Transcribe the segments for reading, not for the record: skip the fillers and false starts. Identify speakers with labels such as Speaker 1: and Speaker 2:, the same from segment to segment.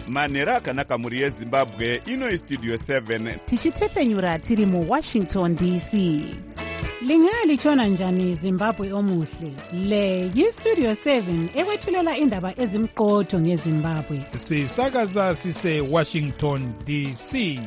Speaker 1: manhero akanaka mhuri yezimbabwe. Ino istudio 7
Speaker 2: tichitefenyura tiri muWashington DC. Lingalitshona njani Zimbabwe omuhle? Le yistudio 7 ekwethulela indaba ezimqotho ngeZimbabwe.
Speaker 3: Sisakaza sise Washington DC.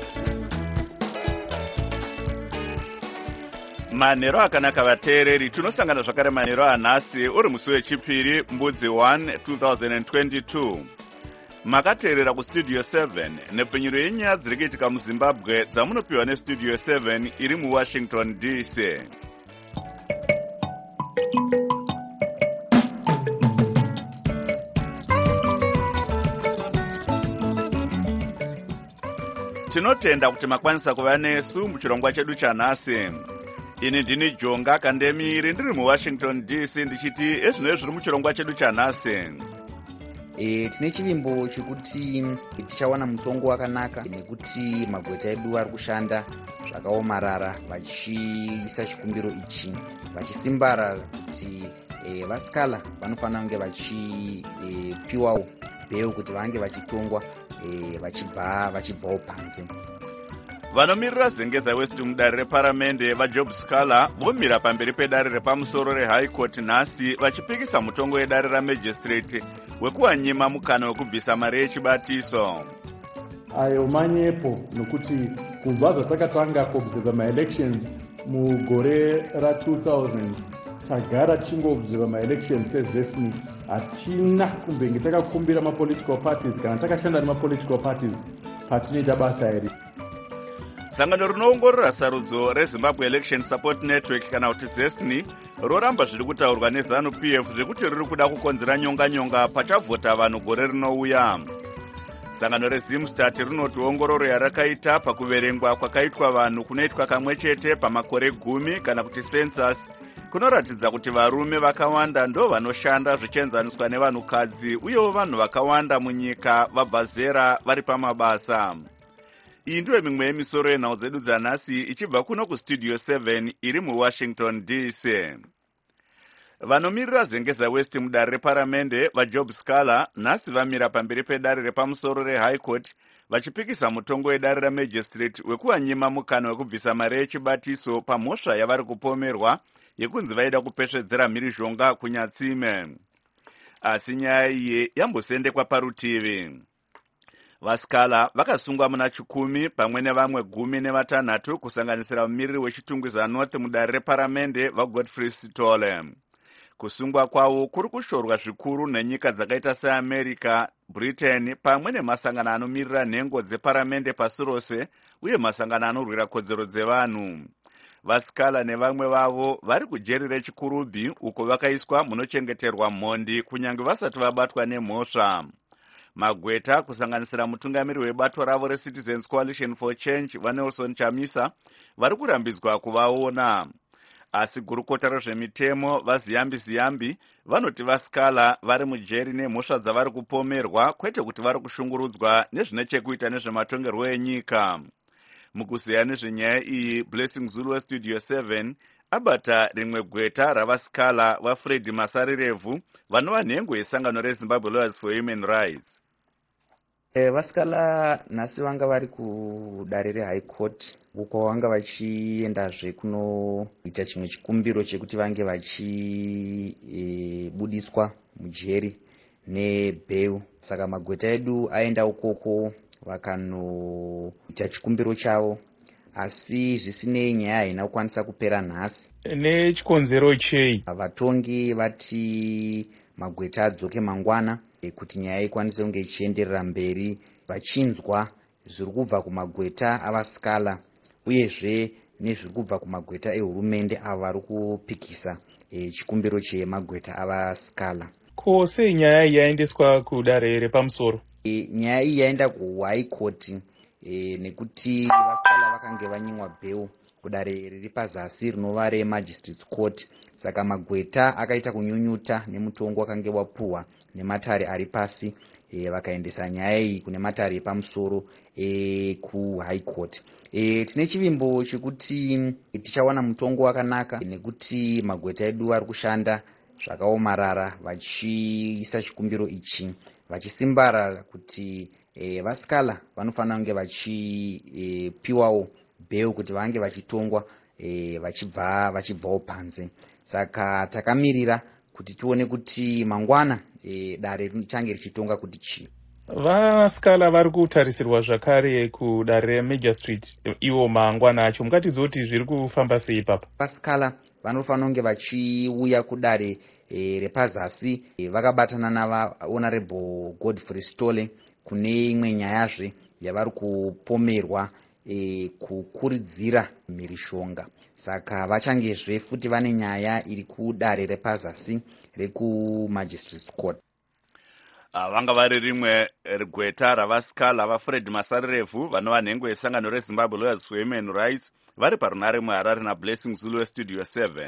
Speaker 1: manhero akanaka vateereri. Tunosangana zvakare manhero anhasi uri musi wechipiri mbudzi 1 2022. Makateerera kustudio 7 nepfenyuro yenyaya dziri kuitika muZimbabwe dzamunopiwa nestudio 7 iri muWashington DC. Tinotenda kuti makwanisa kuva nesu muchirongwa chedu chanhasi. Ini ndini Jonga Kandemiri ndiri muWashington DC ndichiti ezvino zviri muchirongwa chedu chanhasi.
Speaker 4: Tine chivimbo chekuti tichawana mutongo wakanaka nekuti magweta edu ari kushanda zvakaomarara vachiisa chikumbiro ichi vachisimbara kuti vasikala vanofanira kunge vachipiwawo bheu kuti vange vachitongwa vachibvawo panze.
Speaker 1: Vanomirira Zengeza West mudare reparamende vaJob Scala vomira pamberi pedare repamusoro reHigh Court nhasi vachipikisa mutongo wedare ramagistrate wekuwanyima mukana wekubvisa mari yechibatiso.
Speaker 5: Ayo manyepo nokuti kubva zvatakatanga kuobserva ma-elections mugore ra-2000 tagara tichingobserva ma-elections sezesni hatina kumbenge takakumbira ma-political parties kana takashanda nema-political parties patinoita basa iri.
Speaker 1: Sangano rinoongorora sarudzo reZimbabwe Election Support Network kana kuti ZESNI roramba zviri kutaurwa neZANU-PF zvekuti riri kuda kukonzera nyonga pachavhota vanhu gore rinouya. Sangano reZimstat rinoti ongororo yarakaita pakuverengwa kwakaitwa vanhu kunoitwa kamwe chete pamakore 10 kana kuti census kunoratidza kuti varume vakawanda ndo vanoshanda zvichienzaniswa nevanhukadzi uyewo vanhu vakawanda munyika vabva zera vari pamabasa. Iyi ndiyo mimwe yemisoro yenhau dzedu dzanhasi ichibva kuno kustudio 7 iri muWashington DC. Vanomirira Zengeza West mudare reparamende vaJob Scala nhasi vamira pamberi pedare repamusoro reHigh Court vachipikisa mutongo wedare ramagistrate wekuwanyima mukana wekubvisa mari yechibatiso pamhosva yavari kupomerwa yekunzi vaida kupesvedzera mhirizhonga kunyatsime. Asi nyaya iyi yambosendekwa parutivi. VaScala vakasungwa muna 10 pamwe nevamwe 16 kusanganisira mumiriri wechitungwiza North mudare reparamende vaGodfrey Sitole. Kusungwa kwavo kuri kushorwa zvikuru nenyika dzakaita seAmerica, Britain pamwe nemasangano anomirira nhengo dzeparamende pasi rose uye masangano anorwira kodzero dzevanhu. VaScala nevamwe vavo vari kujeri rechikurubhi uko vakaiswa munochengeterwa mhondi kunyange vasati vabatwa nemhosva. Magweta kusanganisira mutungamiri webato ravo reCitizens Coalition for Change vaNelson Chamisa vari kurambidzwa kuvaona. Asi gurukota rezvemitemo vaZiyambi vanoti vaScala vari mujeri nemhosva dzavari kupomerwa kwete kuti vari kushungurudzwa nezvine chekuita nezvematongerwo enyika. Mukuziya nezvenyaya iyi Blessing Zulu westudio 7 abata rimwe gweta ravaScala vaFred Masarirevu vanova nhengo yesangano reZimbabwe Lawyers for Human Rights.
Speaker 4: VaScala nhasi vanga vari kudare reHigh Court uko vanga vachiendazve kunoita chimwe chikumbiro chekuti vange vachibudiswa mujeri nebheu. Saka magweta edu aenda ukoko vakanoita chikumbiro chavo, asi zvisinei nyaya haina kukwanisa kupera nhasi.
Speaker 3: Nechikonzero chei?
Speaker 4: Vatongi vati magweta adzoke mangwana kuti nyaya ikwanise kunge ichienderera mberi vachinzwa zviri kubva kumagweta avaScala uyezve nezviri kubva kumagweta ehurumende ava vari kupikisa chikumbiro chemagweta avaScala.
Speaker 3: Ko sei nyaya iyi yaendeswa kudare repamusoro?
Speaker 4: Nyaya iyi yaenda kuHigh Court nekuti vaScala vakange vanyimwa bheu kudare riri pazasi rinova reMagistrates Court. Saka magweta akaita kunyunyuta nemutongo wakange wapuhwa nematare ari pasi, vakaendesa nyaya iyi kune matare epamusoro kuHigh Court. Tine chivimbo chekuti tichawana mutongo wakanaka nekuti magweta edu ari kushanda zvakaomarara vachiisa chikumbiro ichi vachisimbarara kuti vasikala vanofanira kunge vachipiwawo bheu kuti vange vachitongwa vachibvawo panze. Saka takamirira kuti tione kuti mangwana dare richange richitonga kuti chii.
Speaker 3: Vasikala vari kutarisirwa zvakare kudare reMagistrate iwo mangwana acho. Mungatiudze kuti zviri kufamba sei papa?
Speaker 4: Vasikala vanofanira kunge vachiuya kudare repazasi vakabatana navahonorable Godfrey Stole kune imwe nyayazve yavari kupomerwa kukuridzira mhirishonga. Saka vachangezve futi vane nyaya iri kudare repazasi rekuMagistrates Court.
Speaker 1: Vanga vari rimwe gweta ravasikala vaFred Masarerevu vanova nhengo yesangano reZimbabwe Lawyers for Human Rights vari parunare muHarare naBlessing Zulu weStudio 7.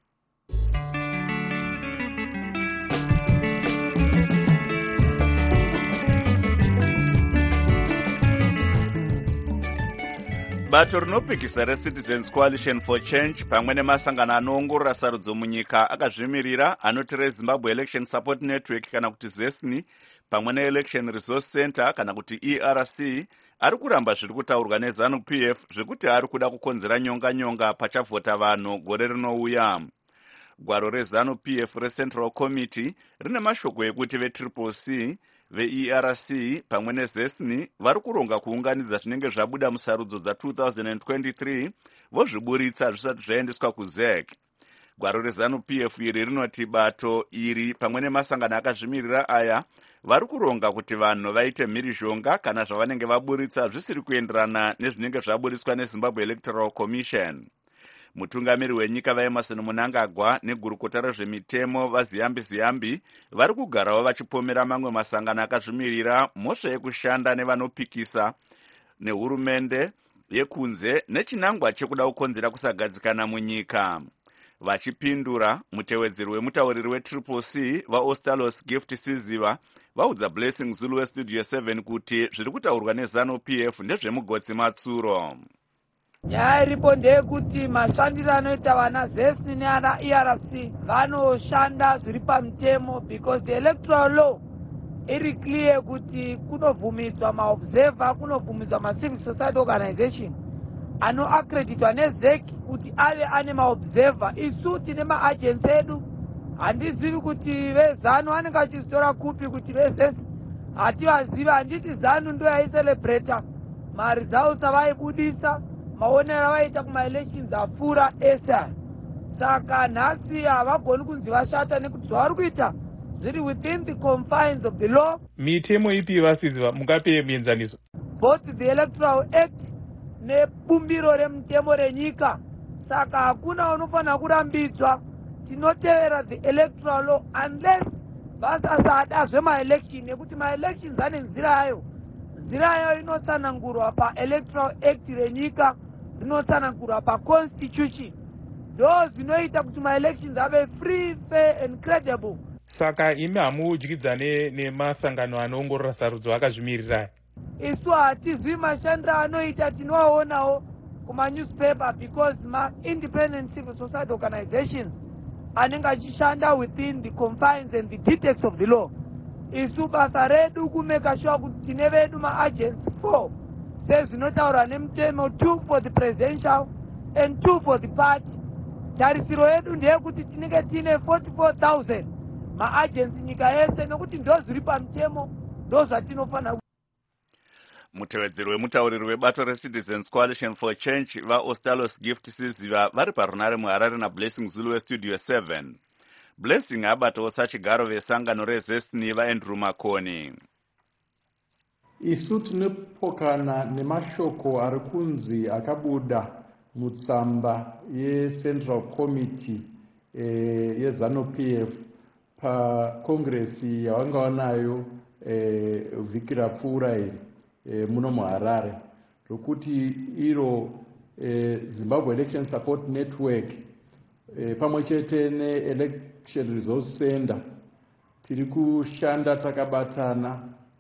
Speaker 1: Bato rinopikisa reCitizens Coalition for Change pamwe nemasangano anoongorora sarudzo munyika akazvimirira anoti reZimbabwe Election Support Network kana kuti ZESNI pamwe neElection Resource Center kana kuti ERC ari kuramba zviri kutaurwa neZANU-PF zvekuti ari kuda kukonzera nyonga pachavhota vanhu gore rinouya. Gwaro reZANU-PF reCentral Committee rine mashoko ekuti veCCC veERC pamwe neZESNI vari kuronga kuunganidza zvinenge zvabuda musarudzo dza2023 vozviburitsa zvisati zvaendeswa kuZEC. Gwaro reZANU-PF iri rinoti bato iri pamwe nemasangano akazvimirira aya vari kuronga kuti vanhu vaite mhirizhonga kana zvavanenge vaburitsa zvisiri kuenderana nezvinenge zvaburitswa neZimbabwe Electoral Commission. Mutungamiri wenyika vaEmerson Mnangagwa negurukota rezvemitemo vaZiyambi vari kugarawo vachipomera mamwe masangano akazvimirira mhosva yekushanda nevanopikisa nehurumende yekunze nechinangwa chekuda kukonzera kusagadzikana munyika. Vachipindura, mutevedzeri wemutauriri weCCC vaOstalos Gift Siziva vaudza Blessing Zulu weStudio 7 kuti zviri kutaurwa neZANU-PF ndezvemugotsi matsuro.
Speaker 6: Nyaya iripo ndeyekuti mashandiro anoita vana ZESNI neana ERC vanoshanda zviri pamutemo, because the electoral law iri clear kuti kunobvumidzwa maobserver, kunobvumidzwa macivil society organization anoaccreditwa neZEC kuti ave ane maobserver. Isu tine maagents edu, handizivi kuti veZANU anenge achizitora kupi kuti veZESNI hativazivi. Handiti ZANU ndo yaicelebrata maresults avaibudisa, maonero avaita kumaelections apfuura esa. Saka nhasi havagoni kunzi vashata nekuti zvavari kuita zviri within the confines of the law.
Speaker 3: Mitemo ipi vasiziva mungape muenzaniso?
Speaker 6: Both the Electoral Act nebumbiro remutemo renyika. Saka hakuna unofanira kurambidzwa. Tinotevera the electoral law unless vasasada zvemaelection, nekuti maelections ane nzira yayo. Nzira yayo inotsanangurwa paElectoral Act renyika, inotsanangurwa paConstitution. Ndo zvinoita kuti maelections ave free, fair and credible.
Speaker 3: Saka imi hamudyidzane nemasangano anoongorora sarudzo akazvimirira?
Speaker 6: Isu hatizivi mashandiro anoita, tinoaonawo kumanewspaper, because ma-independent civil society organizations anenge achishanda within the confines and the details of the law. Isu basa redu kumeka sure kuti tine vedu maagents 4 sezvinotaurwa nemutemo, 2 for the presidential and 2 for the party. Tarisiro yedu ndeyekuti tinenge tine 44,000 maagents nyika yese, nekuti ndo zviri pamutemo, ndo zvatinofanira.
Speaker 1: Mutevedzeri wemutauriri webato reCitizens Coalition for Change vaOstalos Gift Siziva vari parunare muHarare naBlessing Zulu weStudio 7. Blessing abatawo sachigaro vesangano reZESNI vaAndrew Makoni.
Speaker 5: Isu tinopokana nemashoko ari kunzi akabuda mutsamba yeCentral Committee yeZANU-PF pakongresi yavanga wanayo vhiki rapfuura iri muno muHarare, rokuti iro Zimbabwe Election Support Network pamwe chete neElection Resource Center tiri kushanda takabatana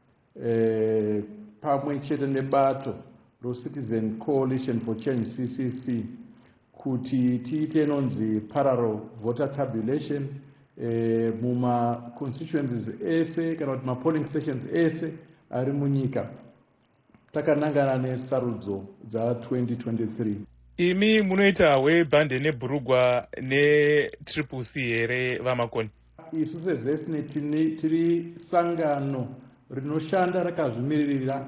Speaker 5: pamwe chete nebato roCitizen Coalition for Change CCC kuti tiite nonzi parallel voter tabulation muma-constituencies ese kana kuti ma-polling stations ese ari munyika takanangana nesarudzo dza2023.
Speaker 3: imi munoita webhande nebhurugwa netriple C here vamakoni?
Speaker 5: Isu sezesine tiri sangano rinoshanda rakazvimiririra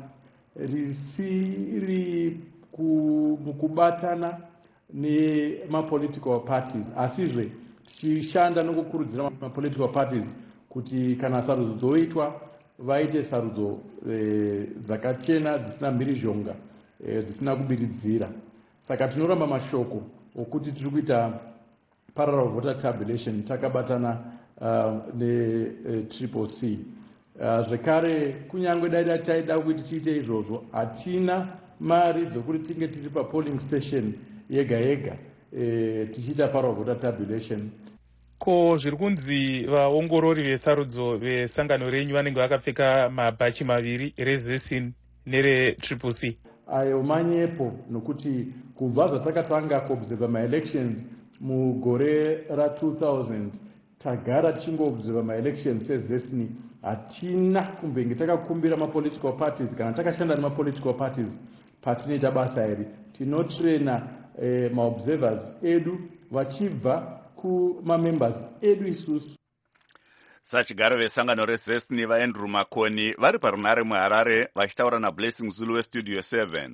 Speaker 5: risiri mukubatana nemapolitical parties, asizve tichishanda nokukurudzira mapolitical parties kuti kana sarudzo dzoitwa vaite sarudzo dzakachena dzisina mhirizhonga dzisina kubiridzira. Saka tinoramba mashoko okuti tiri kuita parallel voter tabulation takabatana netriple C. Zvekare kunyange dai taida kuti tiite izvozvo hatina mari dzokuti tinge tiri papolling station yega yega tichiita parallel voter tabulation.
Speaker 3: Ko zviri kunzi vaongorori vesarudzo vesangano renyu vanenge vakapfeka mabhachi maviri, rezesin neretriple C?
Speaker 5: Ayo manyepo nokuti kubva zvatakatanga kuobserva ma-elections mugore ra2000 tagara tichingobserva ma-elections sezesini hatina kumbenge takakumbira ma-political parties kana takashanda nema-political parties patinoita basa iri. Tinotrena ma-observers edu vachibva kumamembers edu isusu.
Speaker 1: Sachigaro vesangano rezesini vaandrew makoni vari parunare muharare vachitaura nablessing zulu westudio 7.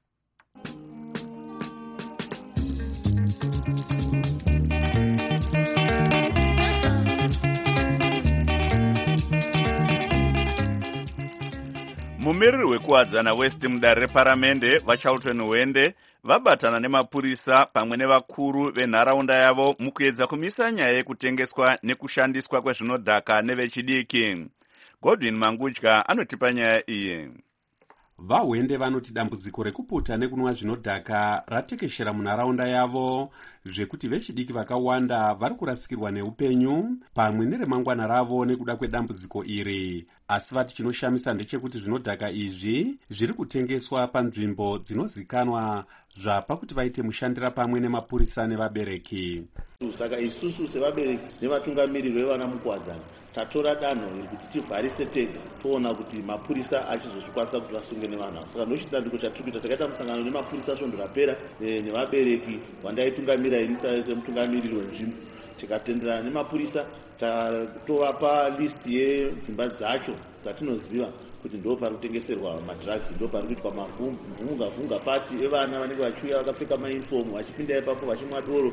Speaker 1: mumiriri wekuwadzana west mudare reparamende vachautwe nuwende vabatana nemapurisa pamwe nevakuru venharaunda yavo mukuedza kumisa nyaya yekutengeswa nekushandiswa kwezvinodhaka nevechidiki. Godwin Mangudya anotipa nyaya iyi.
Speaker 7: Vahwende vanoti dambudziko rekuputa nekunwa zvinodhaka ratekeshera munharaunda yavo, zvekuti vechidiki vakawanda vari kurasikirwa neupenyu pamwe neremangwana ravo nekuda kwedambudziko iri. Asi vati chinoshamisa ndechekuti zvinodhaka izvi zviri kutengeswa panzvimbo dzinozikanwa zvapakuti vaite mushandira pamwe nemapurisa nevabereki.
Speaker 8: Saka isusu sevabereki nevatungamiriri vevana mukuwadzana tatora danho iri kuti tivharise tega toona kuti mapurisa achizozvikwanisa kuti vasunge nevanhu. Saka ndochidandiko chatiri kuita takaita musangano nemapurisa svondo rapera nevabereki vandaitungamira ini semutungamiriri wenzvimbo, tikatenderana nemapurisa tatovapa list yedzimba dzacho dzatinoziva kuti ndo pari kutengeserwa madrugs, ndo pari kuitwa mavhunga pati evana vanenge vachiuya vakapfeka mauniform vachipinda ipapo vachimwa doro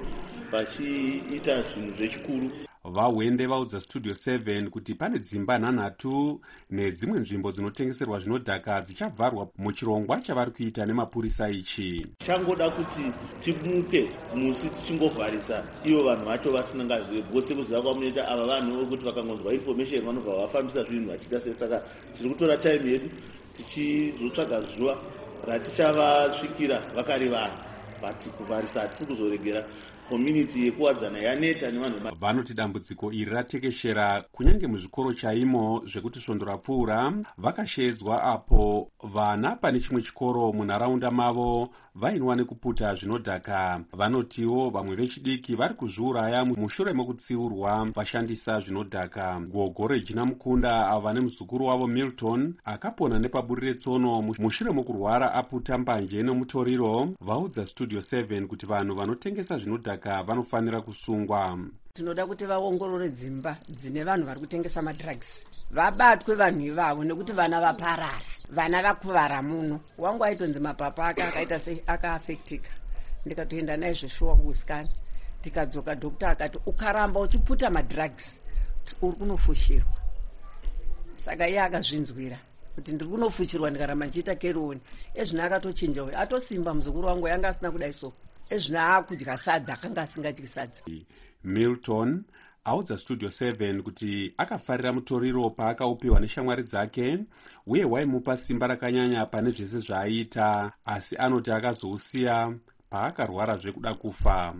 Speaker 8: vachiita zvinhu zvechikuru.
Speaker 7: Vahwende vaudza studio 7 kuti pane dzimba nhanhatu nedzimwe nzvimbo dzinotengeserwa zvinodhaka dzichabvarwa muchirongwa chavari kuita nemapurisa ichi.
Speaker 8: Changoda kuti timuke musi tichingovharisa ivo vanhu vacho vasina ngazive, gose kuziva kwamunoita ava vanhu vokuti vakangonzwa information vanobva vafambisa zvinhu vachiita sei. Saka tiri kutora time yedu tichizotsvaga zuva ratichavasvikira vakari vanhu, but kuvharisa hatisi kuzoregera. Community yekuwadzana yaneta nevanhu
Speaker 7: vanoti dambudziko iri ratekeshera kunyange muzvikoro chaimo, zvekuti svondo rapfuura vakashedzwa apo vana pane chimwe chikoro munharaunda mavo vainwa nekuputa zvinodhaka. Vanotiwo vamwe vechidiki vari kuzviuraya mushure mokutsiurwa vashandisa zvinodhaka. Gogo Regina Mukunda avo vane muzukuru wavo Milton akapona nepaburire tsono mushure mokurwara aputa mbanje nemutoriro, vaudza studio 7 kuti vanhu vanotengesa zvinodhaka vanofanira kusungwa.
Speaker 9: Tinoda kuti vaongorore dzimba dzine vanhu vari kutengesa madrugs, vabatwe vanhu ivavo nekuti vana vaparara, vana vakuvara muno. Wangu aitonzi mapapa ake akaita akaafektika, ndikatoenda naye zveshuwa kuuskani, tikadzoka dhokta akati ukaramba uchiputa madrugs uri kunofushirwa. Saka iye akazvinzwira kuti ndiri kunofushirwa ndikaramba ndichiita keroni. Ezvino akatochinja, atosimba muzukuru wangu yanga asina kudai so. Ezvino akudya sadza akanga asingadyi sadza.
Speaker 7: Milton audza studio 7 kuti akafarira mutoriro paakaupiwa neshamwari dzake uye waimupa simba rakanyanya pane zvese zvaaita, asi anoti akazousiya paakarwara zvekuda kufa.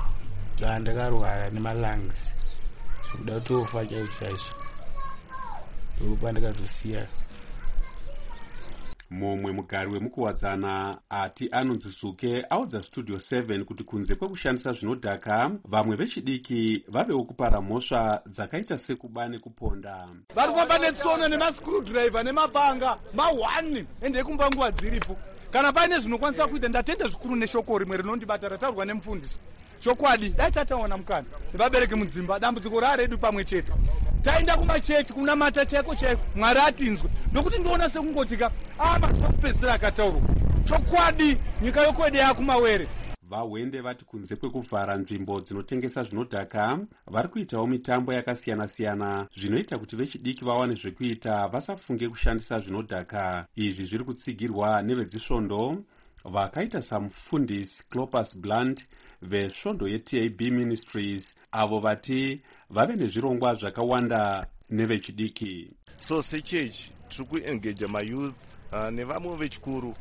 Speaker 10: Ndakarwara nemalungs kuda kutofa chaizvo ndokupa ndikazosiya.
Speaker 7: mumwe mugari wemukuwadzana ati anonzi Suke audza Studio 7 kuti kunze kwekushandisa zvinodhaka vamwe vechidiki vavewo kupara mhosva dzakaita sekuba nekuponda.
Speaker 11: Vari kufamba netsono nemascrewdriver nemapanga ma1 ende kumba nguva dziripo. Kana paine zvinokwanisa kuita ndatenda zvikuru neshoko rimwe rinondibata rataurwa nemufundisi. Chokwadi dai tataona mukana nevabereki mudzimba dambudziko raredu pamwe chete. Taenda kumachechi kunamata chaiko chaiko Mwari atinzwe ndokuti ndiona sekungotika mazwi kupedzisira akataurwa. Chokwadi nyika yokwede yakumawere.
Speaker 7: Vahwende vati kunze kwekuvhara nzvimbo dzinotengesa zvinodhaka vari kuitawo mitambo yakasiyana-siyana zvinoita kuti vechidiki vawane zvekuita vasafunge kushandisa zvinodhaka. Izvi zviri kutsigirwa nevedzisvondo vakaita samufundisi Clopas Blunt vesvondo yeTAB Ministries avo vati vave nezvirongwa zvakawanda nevechidiki.
Speaker 12: So sechechi tiri kuengage mayouth nevamwe vechikuru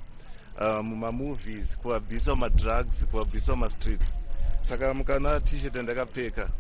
Speaker 12: mumamovies kuvabvisa mumadrugs kuvabvisa mumastreets. Saka mukana t-shirt andakapfeka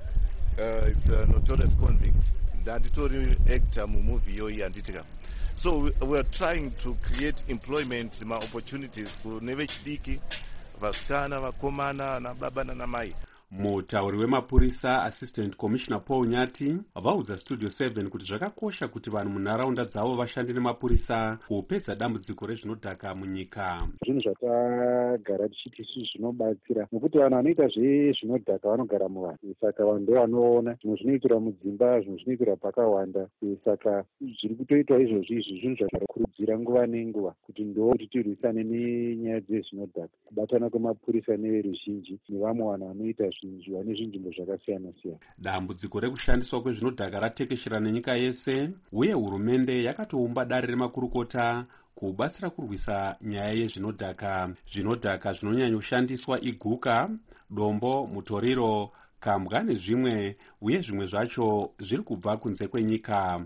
Speaker 12: it's a notorious convict ndanditori actor mumovie iyoyi handitika. So we are trying to create employment opportunities kune vechidiki vasikana vakomana nababa nanamai.
Speaker 7: Mutauri wemapurisa Assistant Commissioner Paul Nyati vaudza Studio 7 kuti zvakakosha kuti vanhu munharaunda dzavo vashande nemapurisa kupedza dambudziko rezvinodhaka munyika.
Speaker 13: Zvinhu zvatagara tichiti zvinobatsira nokuti vanhu vanoita zvezvinodhaka vanogara muvanhu, saka vanhu ndovanoona zvimwe zvinoitirwa mudzimba, zvimwe zvinoitirwa pakawanda. Saka zviri kutoitwa izvozvi zvinhu zvatakurudzira nguva nenguva kuti ndokuti tirwisane nenyaya dzezvinodhaka, kubatana kwemapurisa neveruzhinji nevamwe vanhu vanoita vane zvinzvimbo zvakasiyana-siyana.
Speaker 7: Dambudziko rekushandiswa kwezvinodhaka ratekeshera nenyika yese uye hurumende yakatoumba dare remakurukota kubatsira kurwisa nyaya yezvinodhaka. Zvinodhaka zvinonyanyoshandiswa iguka, dombo, mutoriro, kambwa nezvimwe uye zvimwe zvacho zviri kubva kunze kwenyika.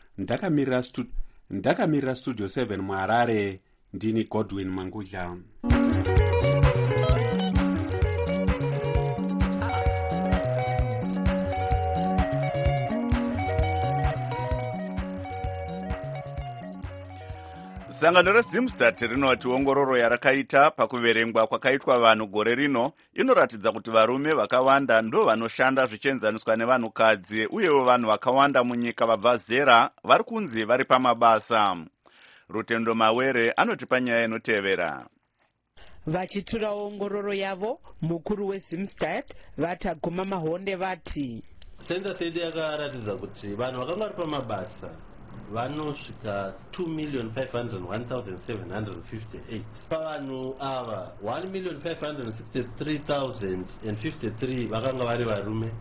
Speaker 7: Ndakamirira Studio 7 muHarare, ndini Godwin Mangudla.
Speaker 1: Sangano reZimstat rinoti ongororo yarakaita pakuverengwa kwakaitwa vanhu gore rino inoratidza kuti varume vakawanda ndo vanoshanda zvichienzaniswa nevanhukadzi uyewo vanhu vakawanda munyika vabva zera vari kunzi vari pamabasa. Rutendo Mawere anotipa nyaya inotevera.
Speaker 14: Vachitura ongororo yavo, mukuru weZimstat vataguma Mahonde vati
Speaker 15: census yedu yakaratidza kuti vanhu vakanga vari pamabasa vanosvika 2,501,758. Pavanhu ava 1,563,053 vakanga vari varume,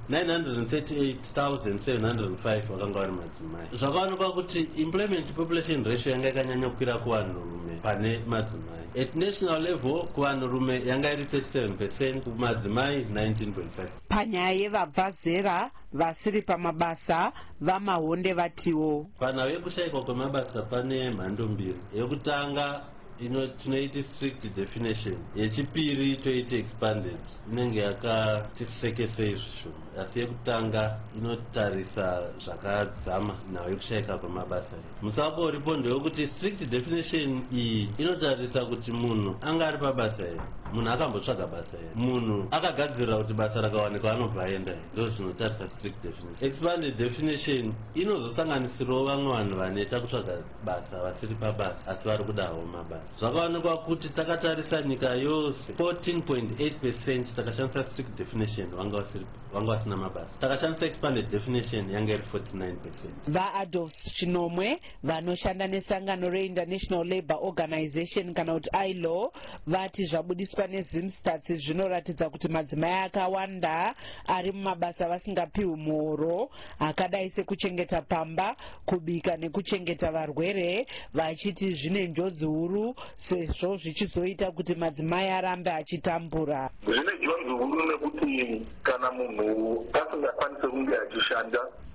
Speaker 15: 938,705 vakanga vari madzimai. Zvakaonekwa kuti employment population ratio yanga yakanyanya kukwira kuvanhurume pane madzimai. At national level kuvanhurume yanga iri 37%, kumadzimai 19.5.
Speaker 14: Panyaya yevabva zera vasiri pamabasa vaMahonde vatiwo
Speaker 15: pana vekushayikwa kwemabasa pane mhando mbiri. Yekutanga tinoiti strict definition, yechipiri toiti expanded, inenge yakatisekesei zvishoma. Asi yekutanga inotarisa zvakadzama nayo yekushayika kwemabasa. Musako uripo ndewekuti strict definition iyi inotarisa kuti munhu anga ari pabasa here, munhu akambotsvaga basa here, munhu akagadzirira kuti basa rakawanikwa anobva aenda here. Ndo zvinotarisa strict definition. Expanded definition inozosanganisirawo vamwe vanhu vaneta kutsvaga basa vasiri pabasa asi vari kudawo mabasa. Zvakaonekwa kuti takatarisa nyika yose 14.8% takashandisa strict definition vanga vasina mabasa. Takashandisa expanded definition yanga iri 49%.
Speaker 14: VaAdolf Chinomwe vanoshanda nesangano reInternational Labour Organization kana kuti ILO vati zvabudiswa neZimstat zvinoratidza kuti madzimai akawanda ari mumabasa vasingapiwi muhoro akadai sekuchengeta pamba, kubika nekuchengeta varwere, vachiti zvine njodzi huru sezvo zvichizoita kuti madzimai arambe achitambura.
Speaker 16: Zvine njodzi huru nekuti kana munhu asingakwanisi kunge achishanda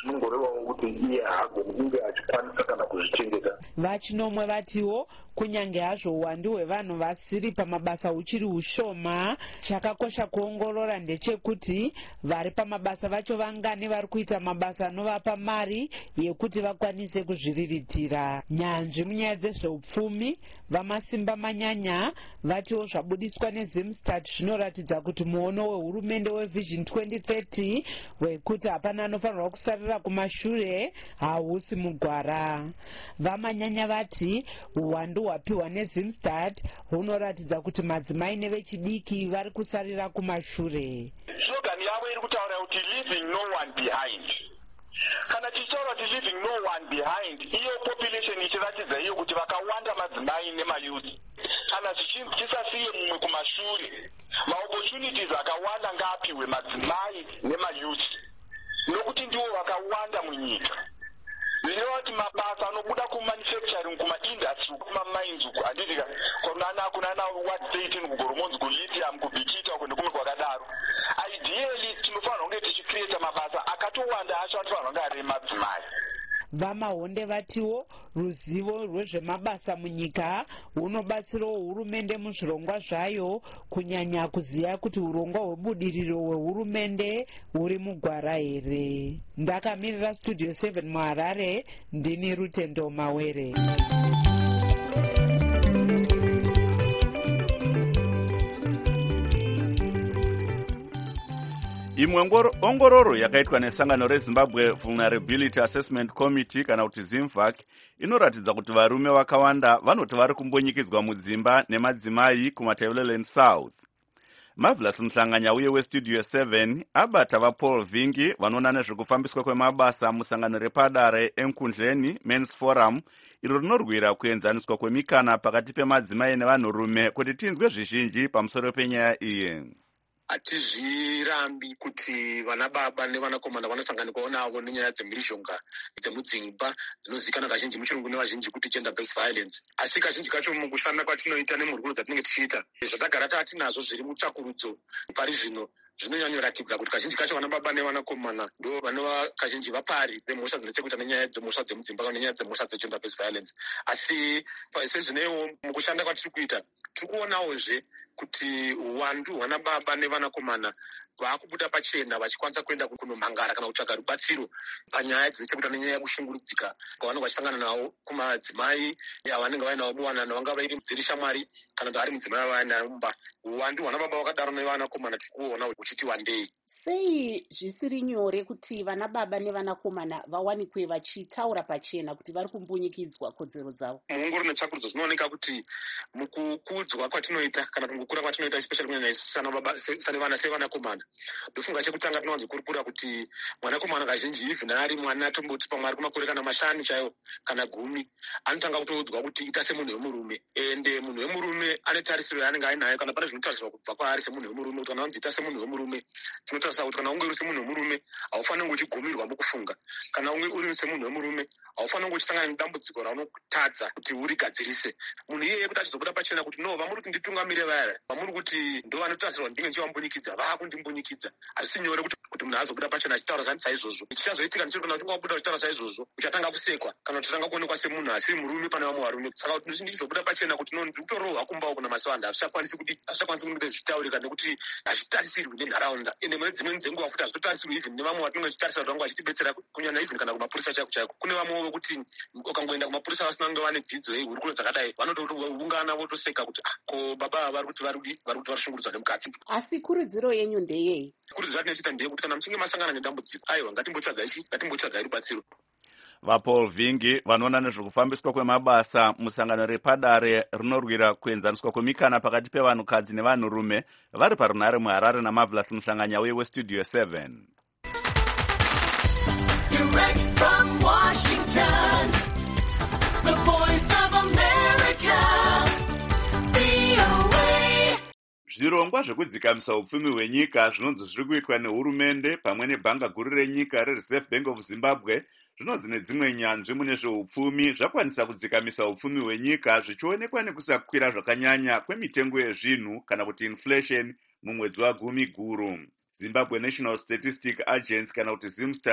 Speaker 16: zvinongorevawo kuti iye haagoni kunge achikwanisa kana kuzvichengeta.
Speaker 14: Vachinomwe vatiwo kunyange hazvo uwandu hwevanhu vasiri pamabasa huchiri hushoma, chakakosha kuongorora ndechekuti vari pamabasa vacho vangani vari kuita mabasa anovapa mari yekuti vakwanise kuzviriritira. Nyanzvi munyaya dzezveupfumi vamasimba manyanya vatiwo zvabudiswa neZimstat zvinoratidza kuti muono wehurumende weVision 2030 wekuti hapana anofanirwa kusarira kumashure hausi mugwara. Vamanyanya vati uwandu hwapiwa neZimstat hunoratidza kuti madzimai nevechidiki vari kusarira kumashure.
Speaker 16: Slogan yavo iri kutaura kuti leaving no one behind. Kana tichitaura kuti leaving no one behind, iyo population ichiratidza iyo kuti vakawanda madzimai nemayuthi. Kana tisasiye mumwe kumashure, maopportunities akawanda ngaapiwe madzimai nemayuthi, nokuti ndiwo vakawanda munyika. Zvinoreva kuti mabasa anobuda kumanufacturing, kumaindustry, kumamines uku handizika kunana what state kugoromonzi, kulithium, kubhikita kunde kumwe kwakadaro. Ideally tinofanirwa kunge tichicreata mabasa akatowanda acho anofanirwa kunge ari madzimai.
Speaker 14: Vamahonde vatiwo ruzivo rwezvemabasa munyika hunobatsirawo hurumende muzvirongwa zvayo, kunyanya kuziva kuti urongwa hwebudiriro hwehurumende huri mugwara here. Ndakamirira Studio 7 muHarare, ndini Rutendo Mawere.
Speaker 1: Imwe ongororo yakaitwa nesangano reZimbabwe Vulnerability Assessment Committee kana kuti ZIMVAC inoratidza kuti varume vakawanda vanoti vari kumbonyikidzwa mudzimba nemadzimai kumaTebeleland South. Marvelous Mhlanganya uye weStudio 7 abata vaPaul Vingi vanoona nezvekufambiswa kwemabasa musangano repadare eMkundleni Men's Forum iro rinorwira kuenzaniswa kwemikana pakati pemadzimai nevanhurume kuti tinzwe zvizhinji pamusoro penyaya iyi.
Speaker 17: Hatizvirambi kuti vana baba nevanakomana vanosanganikwawo navo nenyaya dzemhirizhonga dzemudzimba dzinozivikanwa kazhinji muchirungu nevazhinji kuti gender based violence. Asi kazhinji kacho mukushanda kwatinoita nemhurukuro dzatinenge tichiita, zvatagara tatinazvo zviri mutsvakurudzo pari zvino zvinonyanyoratidza kuti kazhinji kacho vana baba nevanakomana ndo vanova kazhinji vapari vemhosva dzinechekuita nenyaya dzemhosva dzemudzimba kana nenyaya dzemhosva dzegender based violence. Asi sezvinewo mukushanda kwatiri kuita tiri kuonawozve kuti uwandu hwana baba nevanakomana vakubuda pachena vachikwanisa kuenda kunomhangara kana kutsvaga rubatsiro panyaya dzinechekuita nenyaya yekushungurudzika kwavanenge vachisangana navo kumadzimai avanenge vainawo muwanano vanga vairi dziri shamwari kana kuti ari mudzimai vaenda mumba. Uwandu hwana baba vakadaro nevanakomana tiri kuona uchiti wandei.
Speaker 18: Sei zvisiri nyore kuti vana baba nevanakomana vawanikwe vachitaura pachena kuti vari kumbunyikidzwa kodzero dzavo?
Speaker 17: Muongororo netsvakurudzo zvinooneka kuti mukukudzwa kwatinoita kana mukukura kwatinoita especially kunyanya sanevana sevanakomana, ndofunga chekutanga tinowanzokurukura kuti mwanakomana kazhinji even ari mwana tomboti pamwe ari kumakore kana 5 chaiwo kana 10 anotanga kutoudzwa kuti ita semunhu wemurume, ende munhu wemurume ane tarisiro yaanenge ainayo kana pane zvinotarisirwa kubva kwaari semunhu wemurume kuti kana wanzi ita semunhu wemurume tinotarisa kuti kana unge uri semunhu wemurume haufaniri kunge uchigomirwa mukufunga, kana unge uri semunhu wemurume haufaniri kunge uchisangana nedambudziko raunotadza kuti urigadzirise. Munhu iyeye kuti achizobuda pachena kuti no vamuri kuti nditungamire vaya, vamuri kuti ndo vanotarisirwa ndinge ndichivambunyikidza, vakundimbunyikidzwa. Hazisi nyore kuti munhu azobuda pachena achitaura saizvozvo. Chichazoitika ndicho kana wabuda uchitaura saizvozvo uchatanga kusekwa kana uchatanga kuonekwa semunhu asiri murume pane vamwe varume. Saka kuti ndichizobuda pachena kuti no ndikutorohwa kumbawo kuna masivanda hazvichakwanisi kunge zvichitaurika nekuti hazvitarisirwi nenharaunda. Ende mune dzimweni dzenguva futi hazvitotarisirwi even nevamwe vatinenge tichitarisa kuti vange vachitibetsera kunyanya even kana kumapurisa chaiko chaiko. Kune vamwewo vekuti ukangoenda kumapurisa vasina kunge vane dzidzo hurukuro dzakadai vanotoungana votoseka kuti ko baba vari kuti varishungurudzwa nemukati.
Speaker 18: Asi kurudziro yenyu ndeyei?
Speaker 17: Kurudziro yatinochita ndeyekuti kana muchinge masangana nedambudziko aiwa ngatimbotsvagai rubatsiro.
Speaker 1: VaPaul Vingi vanoona nezvekufambiswa kwemabasa musangano repadare rinorwira kuenzaniswa kwemikana pakati pevanhukadzi nevanhurume vari parunhare muHarare naMarvelous Mhlanganya uye weStudio 7. Direct from Washington, the voice of America, VOA. Zvirongwa zvekudzikamisa upfumi hwenyika zvinonzi zviri kuitwa nehurumende pamwe nebhanga guru renyika reReserve Bank of Zimbabwe zvinonzi nedzimwe nyanzvi mune zveupfumi zvakwanisa kudzikamisa upfumi hwenyika zvichionekwa nekusakwira zvakanyanya kwemitengo yezvinhu kana kuti inflation mumwedzi wa10 guru. Zimbabwe National Statistic Agency kana kuti Zimstat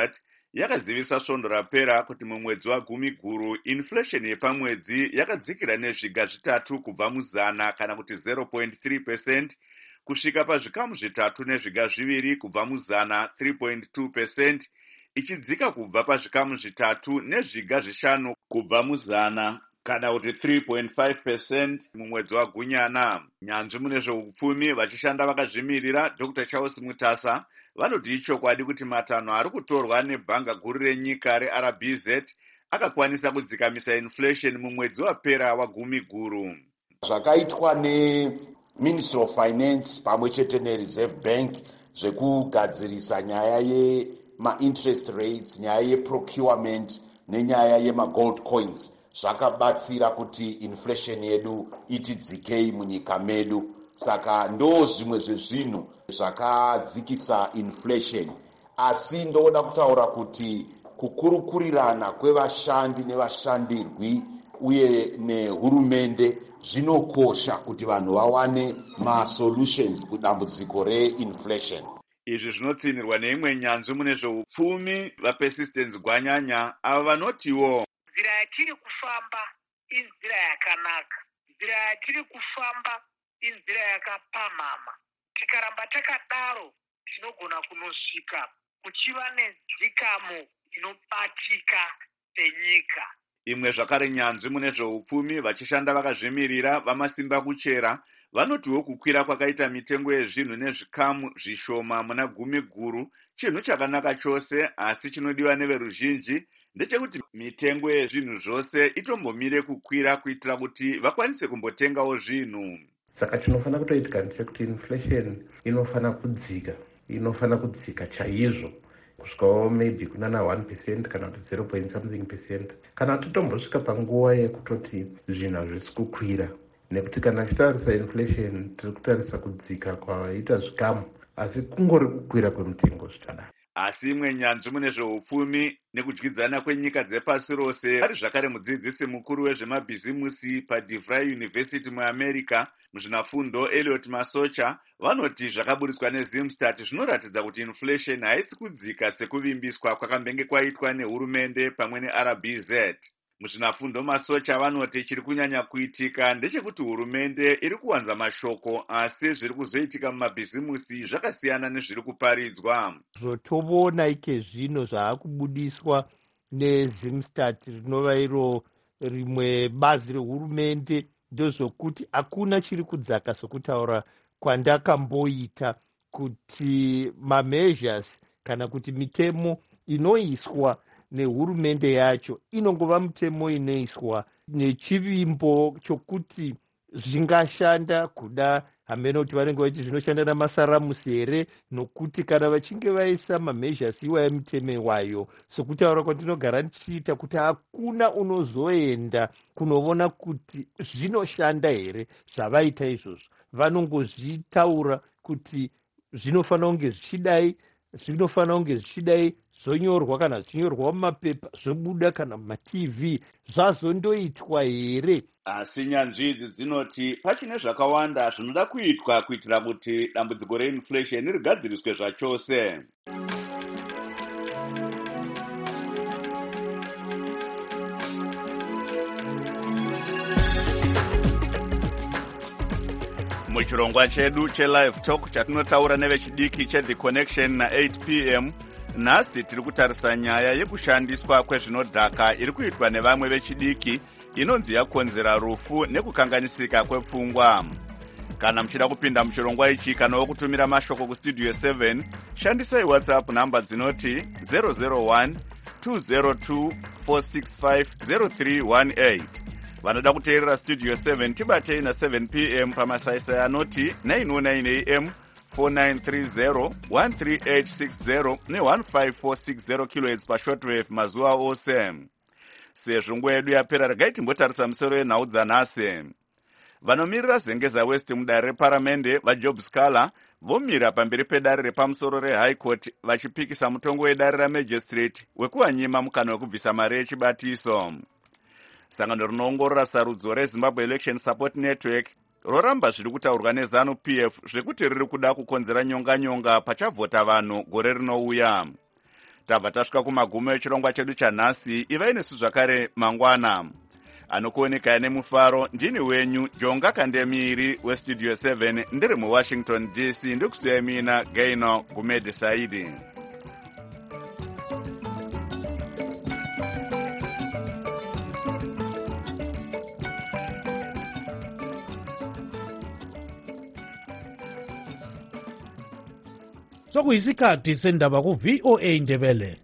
Speaker 1: yakazivisa svondo rapera kuti mumwedzi wa10 guru inflation yepamwedzi yakadzikira nezviga 3 kubva muzana kana kuti 0.3% kusvika pazvikamu 3 nezviga 2 kubva muzana 3.2%, ichidzika kubva pazvikamu 3 nezviga 5 kubva muzana kana kuti 3.5% mumwedzi wagunyana. Nyanzvi mune zveupfumi vachishanda vakazvimirira Dr. Charles Mutasa vanoti ichokwadi kuti matanho ari kutorwa nebhanga guru renyika reRBZ akakwanisa kudzikamisa inflation mumwedzi wapera wa10 guru.
Speaker 19: Zvakaitwa neMinistry of Finance pamwe chete neReserve Bank zvekugadzirisa nyaya yema-interest rates, nyaya yeprocurement nenyaya yema-gold coins zvakabatsira kuti inflation yedu itidzikei munyika medu. Saka ndo zvimwe zvezvinhu zvakadzikisa inflation. Asi ndoda kutaura kuti kukurukurirana kwevashandi nevashandirwi uye nehurumende zvinokosha kuti vanhu vawane ma-solutions kudambudziko reinflation.
Speaker 1: Izvi zvinotsinirwa neimwe nyanzvi mune zveupfumi vaPersistence Gwanyanya ava vanotiwo
Speaker 20: nzira yatiri kufamba inzira yakanaka, nzira yatiri kufamba inzira yakapamhama. Tikaramba takadaro tinogona kunosvika kuchiva nedzikamo inobatika senyika.
Speaker 1: Imwe zvakare nyanzvi mune zveupfumi vachishanda vakazvimirira vamasimba kuchera vanotiwo kukwira kwakaita mitengo yezvinhu nezvikamu zvishoma muna 10 guru chinhu chakanaka chose, asi chinodiwa neveruzhinji ndechekuti mitengo yezvinhu zvose itombomire kukwira kuitira kuti vakwanise kumbotengawo zvinhu.
Speaker 21: Saka chinofana kutoitika ndechekuti inflation inofana kudzika chaizvo kusvikawo maybe kunana 1% kana kuti 0.something%, kana titombosvika panguva yekutoti zvinhu hazvisi kukwira. Nekuti kana tichitarisa inflation tiri kutarisa kudzika kwaita zvikamu, asi kungori kukwira kwemitengo zvichadaro.
Speaker 1: Asi imwe nyanzvi mune zveupfumi nekudyidzana kwenyika dzepasi rose ari zvakare mudzidzisi mukuru wezvemabhizimusi paDeVry University muAmerica muzvinafundo Elliot Masocha vanoti zvakaburitswa neZimstat zvinoratidza kuti inflation haisi kudzika sekuvimbiswa kwakambenge kwaitwa nehurumende pamwe neRBZ. Muzvinafundo Masocha vanoti chiri kunyanya kuitika ndechekuti hurumende iri kuwanza mashoko, asi zviri kuzoitika mumabhizimusi zvakasiyana nezviri kuparidzwa.
Speaker 22: Zvotoona ike zvino zvaakubudiswa neZimstat rinova iro rimwe bazi rehurumende ndozvokuti hakuna chiri kudzaka sokutaura kwandakamboita kuti mameasures kana kuti mitemo inoiswa nehurumende yacho inongova mitemo inoiswa nechivimbo chokuti zvingashanda kuda hamene kuti vanenge vachiti zvinoshanda namasaramusi here, nokuti kana vachinge vaisa mameasures iwaya mitemo iwayo sokutaura kwandinogara ndichiita kuti hakuna unozoenda kunoona kuti zvinoshanda here zvavaita izvozvo. Vanongozvitaura kuti zvinofanira kunge zvichidai, zvinofanira kunge zvichidai, zvonyorwa kana zvichinyorwa mumapepa zvobuda kana mumaTV, zvazondoitwa here?
Speaker 1: Asi nyanzvi idzi dzinoti pachine zvakawanda zvinoda kuitwa kuitira kuti dambudziko reinflation rigadziriswe zvachose. Muchirongwa chedu chelive talk chatinotaura nevechidiki cheThe Connection na8 p.m. nhasi tiri kutarisa nyaya yekushandiswa kwezvinodhaka iri kuitwa nevamwe vechidiki inonzi yakonzera rufu nekukanganisika kwepfungwa. Kana muchida kupinda muchirongwa ichi kana kutumira mashoko kustudio 7 shandisai WhatsApp namba dzinoti 001 202 465 0318. Vanoda kuteerera studio 7 tibatei na 7 p.m. pamasaisai anoti 909 am 4930 13860 ne15460 kHz pashortwave mazuva ose. Sezvo nguva yedu yapera regai timbotarisa musoro yenhau dzanhasi. Vanomirira Zengeza West mudare reparamende vaJob Scala vomira pamberi pedare repamusoro reHigh Court vachipikisa mutongo wedare raMagistrate wekuwanyima mukana wekubvisa mari yechibatiso. Sangano rinoongorora sarudzo reZimbabwe Election Support Network roramba zviri kutaurwa neZANU-PF zvekuti riri kuda kukonzera nyonga pachavhota vanhu gore rinouya. tabva tasvika kumagumo echirongwa chedu chanhasi. ivai nesu zvakare mangwana. Anokuonekai nemufaro ndini wenyu Jonga Kandemiri westudio 7 ndiri muWashington DC. Ndikusiyai mina Gaino Gumede Saidi.
Speaker 2: sokuyisikhathi sendaba ku-VOA Ndebele.